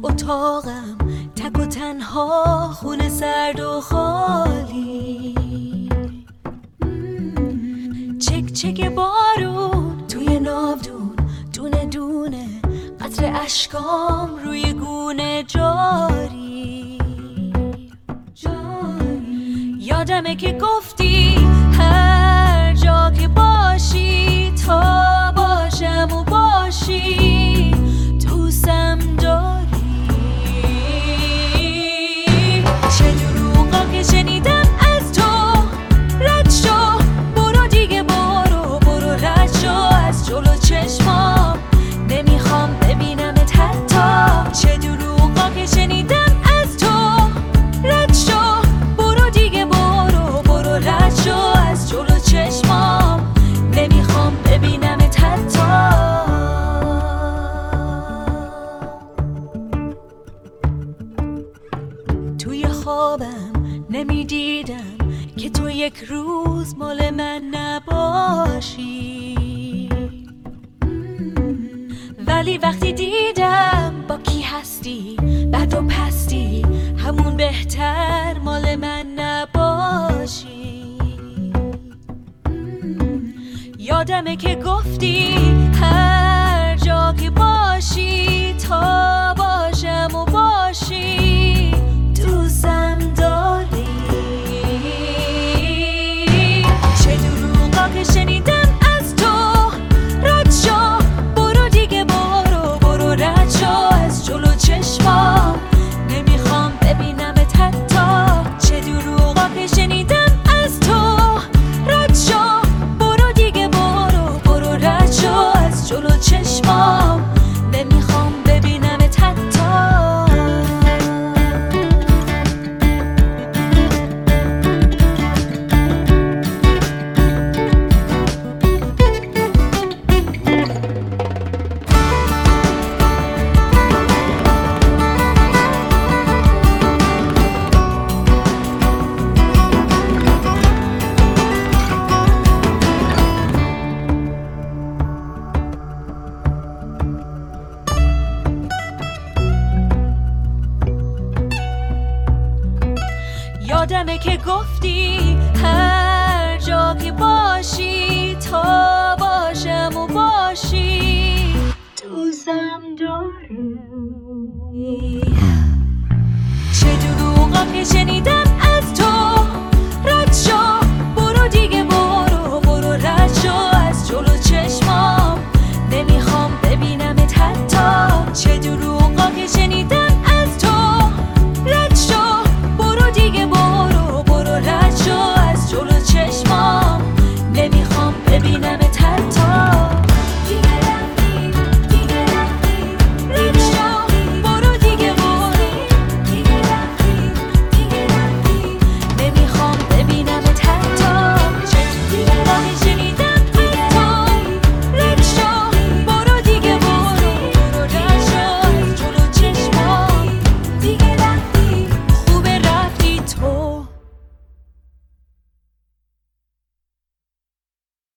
اتاقم تک و تنها، خونه سرد و خالی، چک چک بارون توی ناودون، دونه دونه قطر اشکام روی گونه جاری. یادمه که گفتی هر جا که باشی تا باشم و باشی دوستم داری. چه دروغا که شنیدم از تو، رد شو برو دیگه، برو برو رد شو از جلو چشمام، نمیخوام ببینمت حتی. چه دروغا که شنیدم از تو، رد شو برو دیگه، برو برو رد شو از جلو چشمام، نمیخوام ببینمت حتی. توی خوابم نمیدیدم که تو یک روز مال من نباشی، ولی وقتی دیدم با کی هستی، بد و پستی، همون بهتر مال من نباشی. یادمه که گفتی هر جا که باشی تا باشم و باشی دوستم داری. چه دروغا که شنیدم از تو، رد شو برو دیگه، برو برو رد شو از جلو چشمام، نمیخوام ببینمت حتی. چه دروغا که شنیدم از تو، رد شو برو دیگه، برو برو رد شو از جلو چشمام، نمیخوام ببینمت حتی. یادمه که گفتی هر جا که باشی تا باشم و باشی دوستم داری. چه دروغا که شنیدم